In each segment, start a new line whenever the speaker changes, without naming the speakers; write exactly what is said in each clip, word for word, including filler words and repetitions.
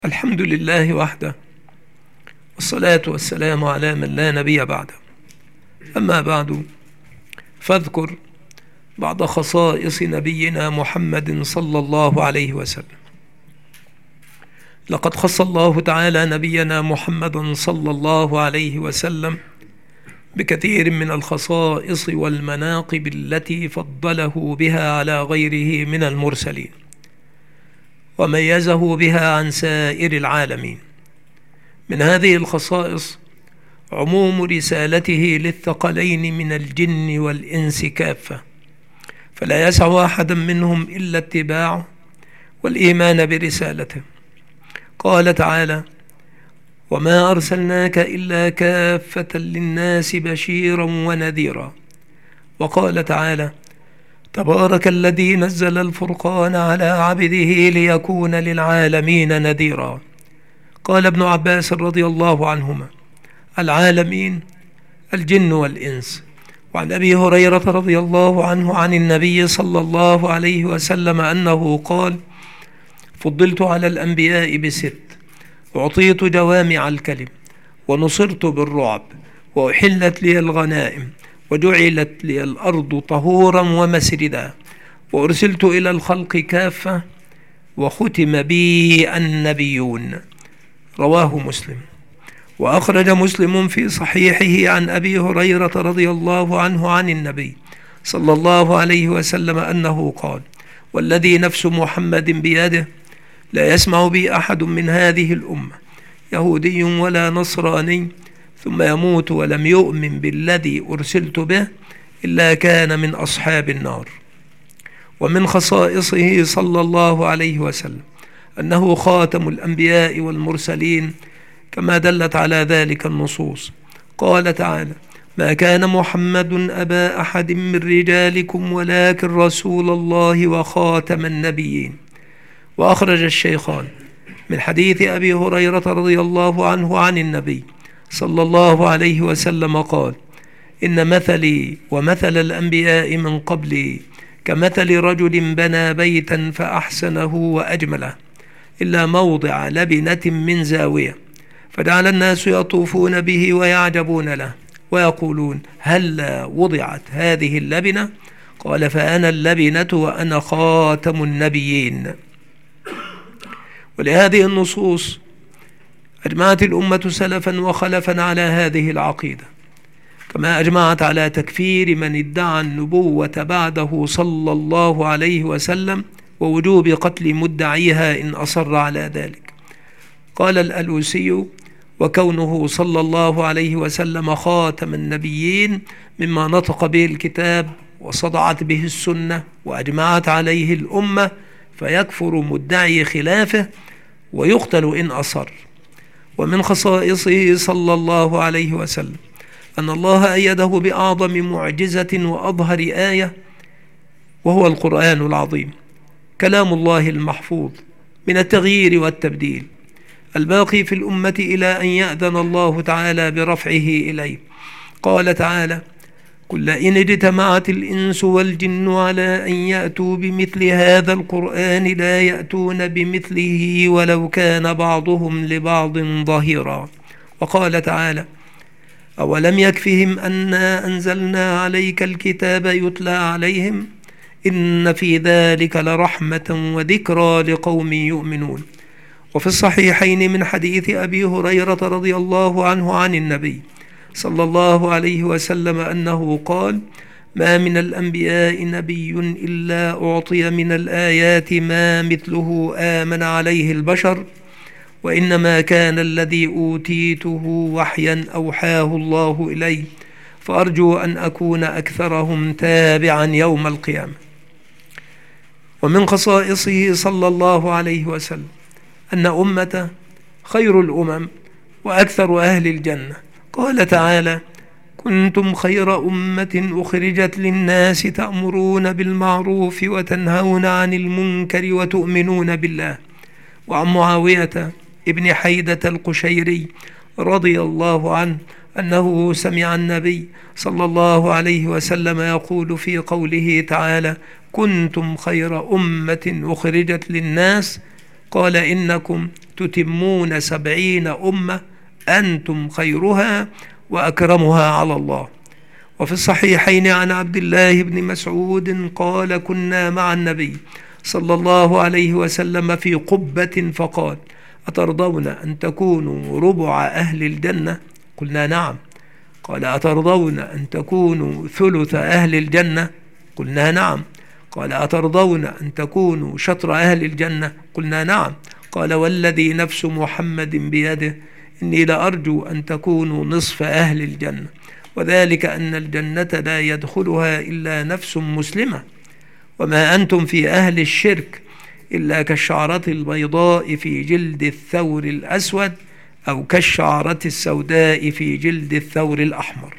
الحمد لله وحده، والصلاة والسلام على من لا نبي بعده. أما بعد، فاذكر بعض خصائص نبينا محمد صلى الله عليه وسلم. لقد خص الله تعالى نبينا محمد صلى الله عليه وسلم بكثير من الخصائص والمناقب التي فضله بها على غيره من المرسلين، وميزه بها عن سائر العالمين. من هذه الخصائص عموم رسالته للثقلين من الجن والإنس كافة، فلا يسع أحدا منهم إلا اتباعه والإيمان برسالته. قال تعالى: وما أرسلناك إلا كافة للناس بشيرا ونذيرا. وقال تعالى: تبارك الذي نزل الفرقان على عبده ليكون للعالمين نذيرا. قال ابن عباس رضي الله عنهما: العالمين الجن والإنس. وعن أبي هريرة رضي الله عنه عن النبي صلى الله عليه وسلم أنه قال: فضلت على الأنبياء بست، أعطيت جوامع الكلم، ونصرت بالرعب، وأحلت لي الغنائم، وجعلت لي الأرض طهورا ومسردا، وأرسلت إلى الخلق كافة، وختم بي النبيون. رواه مسلم. وأخرج مسلم في صحيحه عن أبي هريرة رضي الله عنه عن النبي صلى الله عليه وسلم أنه قال: والذي نفس محمد بيده لا يسمع بي أحد من هذه الأمة يهودي ولا نصراني ثم يموت ولم يؤمن بالذي أرسلت به إلا كان من أصحاب النار. ومن خصائصه صلى الله عليه وسلم أنه خاتم الأنبياء والمرسلين، كما دلت على ذلك النصوص. قال تعالى: ما كان محمد أبا أحد من رجالكم ولكن رسول الله وخاتم النبيين. وأخرج الشيخان من حديث أبي هريرة رضي الله عنه عن النبي صلى الله عليه وسلم قال: إن مثلي ومثل الأنبياء من قبلي كمثل رجل بنى بيتا فأحسنه وأجمله إلا موضع لبنة من زاوية، فجعل الناس يطوفون به ويعجبون له ويقولون: هلا وضعت هذه اللبنة؟ قال: فأنا اللبنة وأنا خاتم النبيين. ولهذه النصوص أجمعت الأمة سلفا وخلفا على هذه العقيدة، كما أجمعت على تكفير من ادعى النبوة بعده صلى الله عليه وسلم، ووجوب قتل مدعيها إن أصر على ذلك. قال الألوسي: وكونه صلى الله عليه وسلم خاتم النبيين مما نطق به الكتاب وصدعت به السنة وأجمعت عليه الأمة، فيكفر مدعي خلافه ويقتل إن أصر. ومن خصائصه صلى الله عليه وسلم أن الله أيده بأعظم معجزة وأظهر آية، وهو القرآن العظيم، كلام الله المحفوظ من التغيير والتبديل، الباقي في الأمة إلى أن يأذن الله تعالى برفعه إليه. قال تعالى: قل إن اجتمعت الإنس والجن على أن يأتوا بمثل هذا القرآن لا يأتون بمثله ولو كان بعضهم لبعض ظهيرا. وقال تعالى: أولم يكفهم أنا أنزلنا عليك الكتاب يتلى عليهم إن في ذلك لرحمة وذكرى لقوم يؤمنون. وفي الصحيحين من حديث أبي هريرة رضي الله عنه عن النبي صلى الله عليه وسلم أنه قال: ما من الأنبياء نبي إلا أعطي من الآيات ما مثله آمن عليه البشر، وإنما كان الذي أوتيته وحيا أوحاه الله إلي، فأرجو أن أكون أكثرهم تابعا يوم القيامة. ومن خصائصه صلى الله عليه وسلم أن أمته خير الأمم وأكثر أهل الجنة. قال تعالى: كنتم خير أمة أخرجت للناس تأمرون بالمعروف وتنهون عن المنكر وتؤمنون بالله. وعن معاوية ابن حيدة القشيري رضي الله عنه أنه سمع النبي صلى الله عليه وسلم يقول في قوله تعالى: كنتم خير أمة أخرجت للناس، قال: إنكم تتمون سبعين أمة أنتم خيرها وأكرمها على الله. وفي الصحيحين عن عبد الله بن مسعود قال: كنا مع النبي صلى الله عليه وسلم في قبة فقال: أترضون أن تكونوا ربع أهل الجنة؟ قلنا: نعم. قال: أترضون أن تكونوا ثلث أهل الجنة؟ قلنا: نعم. قال: أترضون أن تكونوا شطر أهل الجنة؟ قلنا: نعم. قال: والذي نفس محمد بيده إني لأرجو أن تكونوا نصف أهل الجنة، وذلك أن الجنة لا يدخلها إلا نفس مسلمة، وما أنتم في أهل الشرك إلا كالشعرة البيضاء في جلد الثور الأسود، أو كالشعرة السوداء في جلد الثور الأحمر.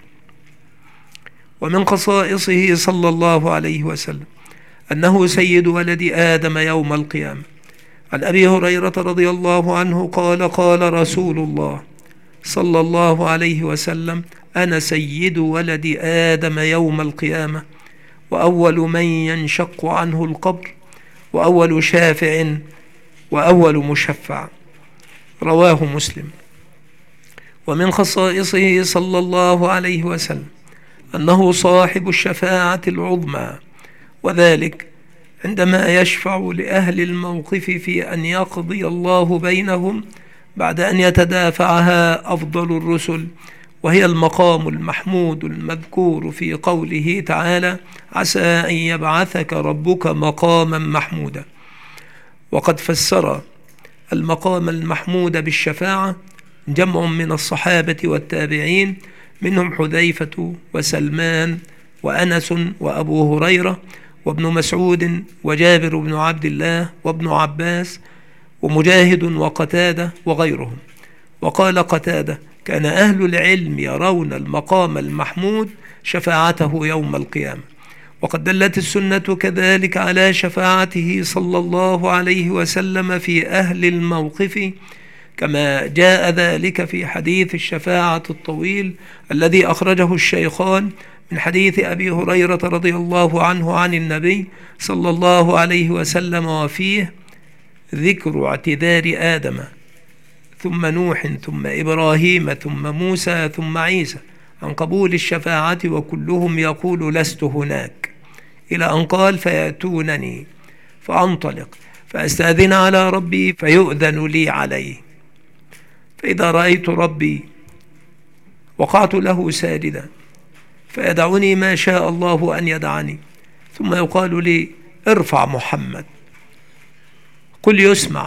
ومن خصائصه صلى الله عليه وسلم أنه سيد ولد آدم يوم القيامة. عن أبي هريرة رضي الله عنه قال: قال رسول الله صلى الله عليه وسلم: أنا سيد ولد آدم يوم القيامة، وأول من ينشق عنه القبر، وأول شافع، وأول مشفع. رواه مسلم. ومن خصائصه صلى الله عليه وسلم أنه صاحب الشفاعة العظمى، وذلك عندما يشفع لأهل الموقف في أن يقضي الله بينهم بعد أن يتدافعها أفضل الرسل، وهي المقام المحمود المذكور في قوله تعالى: عسى أن يبعثك ربك مقاما محمودا. وقد فسر المقام المحمود بالشفاعة جمع من الصحابة والتابعين، منهم حذيفة وسلمان وأنس وأبو هريرة وابن مسعود وجابر بن عبد الله وابن عباس ومجاهد وقتادة وغيرهم. وقال قتادة: كان أهل العلم يرون المقام المحمود شفاعته يوم القيامة. وقد دلت السنة كذلك على شفاعته صلى الله عليه وسلم في أهل الموقف، كما جاء ذلك في حديث الشفاعة الطويل الذي أخرجه الشيخان من حديث أبي هريرة رضي الله عنه عن النبي صلى الله عليه وسلم، وفيه ذكر اعتذار آدم ثم نوح ثم إبراهيم ثم موسى ثم عيسى عن قبول الشفاعة، وكلهم يقول: لست هناك، إلى أن قال: فيأتونني فأنطلق فأستأذن على ربي فيؤذن لي عليه، فإذا رأيت ربي وقعت له ساجدا فيدعني ما شاء الله أن يدعني، ثم يقال لي: ارفع محمد، قل يسمع،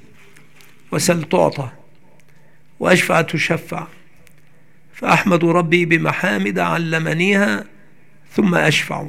وسل تعطى، وأشفع تشفع، فأحمد ربي بمحامد علمنيها ثم أشفع.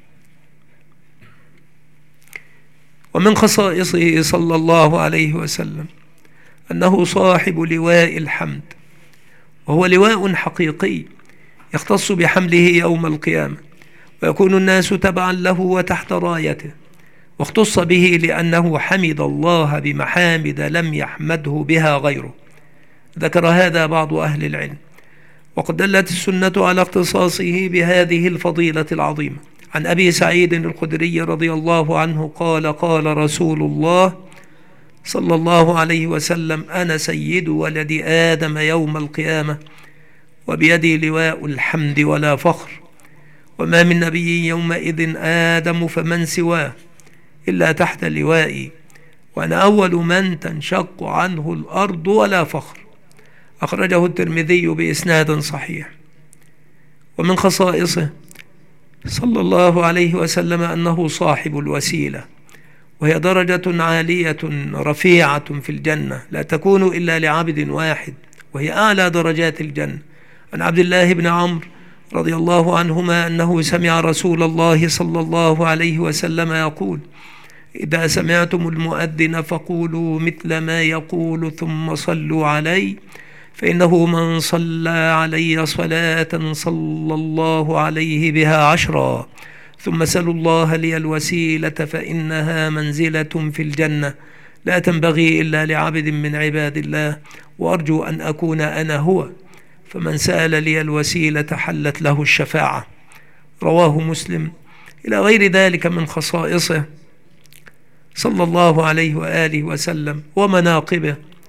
ومن خصائصه صلى الله عليه وسلم أنه صاحب لواء الحمد، وهو لواء حقيقي يختص بحمله يوم القيامة، ويكون الناس تبعا له وتحت رايته، واختص به لأنه حمد الله بمحامد لم يحمده بها غيره. ذكر هذا بعض أهل العلم. وقد دلت السنة على اختصاصه بهذه الفضيلة العظيمة. عن أبي سعيد الخدري رضي الله عنه قال: قال رسول الله صلى الله عليه وسلم: أنا سيد ولد آدم يوم القيامة، وبيدي لواء الحمد ولا فخر، وما من نبي يومئذ آدم فمن سواه إلا تحت لوائي، وأنا أول من تنشق عنه الأرض ولا فخر. أخرجه الترمذي بإسناد صحيح. ومن خصائصه صلى الله عليه وسلم أنه صاحب الوسيلة، وهي درجة عالية رفيعة في الجنة لا تكون إلا لعبد واحد، وهي أعلى درجات الجنة. عن عبد الله بن عمرو رضي الله عنهما أنه سمع رسول الله صلى الله عليه وسلم يقول: إذا سمعتم المؤذن فقولوا مثل ما يقول ثم صلوا علي، فإنه من صلى علي صلاة صلى الله عليه بها عشرا، ثم سلوا الله لي الوسيلة فإنها منزلة في الجنة لا تنبغي إلا لعبد من عباد الله، وأرجو أن أكون أنا هو، فمن سأل لي الوسيلة حلت له الشفاعة. رواه مسلم. إلى غير ذلك من خصائصه صلى الله عليه وآله وسلم ومناقبه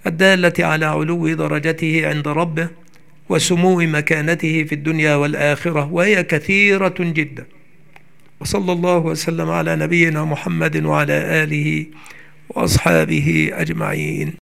الدالة على علو درجته عند ربه وسمو مكانته في الدنيا والآخرة، وهي كثيرة جدا. وصلى الله وسلم على نبينا محمد وعلى آله وأصحابه أجمعين.